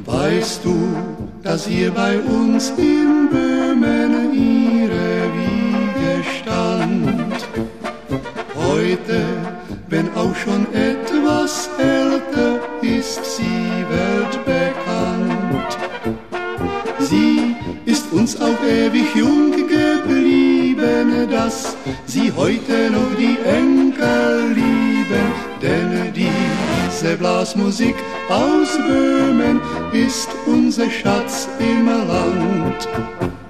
Weißt du, dass hier bei uns in Böhmen ihre Wiege stand? Heute, wenn auch schon etwas älter, ist sie weltbekannt. Sie ist uns auf ewig jung geblieben, dass sie heute noch die Enkel lieben, denn diese Blasmusik aus Böhmen ist unser Schatz im Land.